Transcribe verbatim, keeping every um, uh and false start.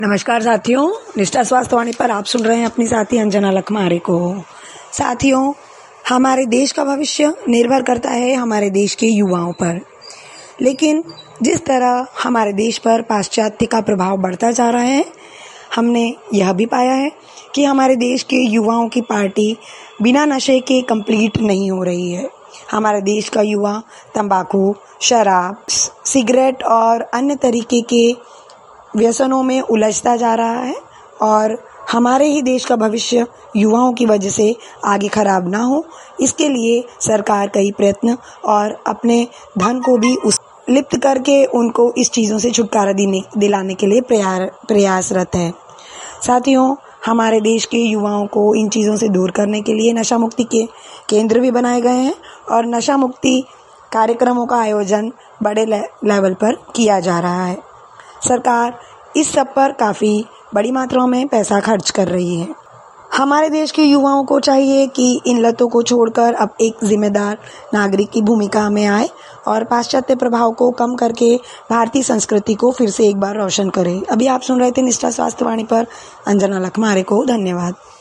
नमस्कार साथियों, निष्ठा स्वास्थ्य वाणी पर आप सुन रहे हैं अपनी साथी अंजना लखमारे को। साथियों, हमारे देश का भविष्य निर्भर करता है हमारे देश के युवाओं पर। लेकिन जिस तरह हमारे देश पर पाश्चात्य का प्रभाव बढ़ता जा रहा है, हमने यह भी पाया है कि हमारे देश के युवाओं की पार्टी बिना नशे के कंप्लीट नहीं हो रही है। हमारे देश का युवा तंबाकू, शराब, सिगरेट और अन्य तरीके के व्यसनों में उलझता जा रहा है और हमारे ही देश का भविष्य युवाओं की वजह से आगे खराब ना हो, इसके लिए सरकार कई प्रयत्न और अपने धन को भी उस लिप्त करके उनको इस चीज़ों से छुटकारा दिने दिलाने के लिए प्रयास प्रयासरत है। साथियों, हमारे देश के युवाओं को इन चीज़ों से दूर करने के लिए नशा मुक्ति के केंद्र भी बनाए गए हैं और नशा मुक्ति कार्यक्रमों का आयोजन बड़े ले, लेवल पर किया जा रहा है। सरकार इस सब पर काफ़ी बड़ी मात्रा में पैसा खर्च कर रही है। हमारे देश के युवाओं को चाहिए कि इन लतों को छोड़कर अब एक जिम्मेदार नागरिक की भूमिका में आए और पाश्चात्य प्रभाव को कम करके भारतीय संस्कृति को फिर से एक बार रोशन करें। अभी आप सुन रहे थे निष्ठा स्वास्थ्य वाणी पर अंजना लखमारे को। धन्यवाद।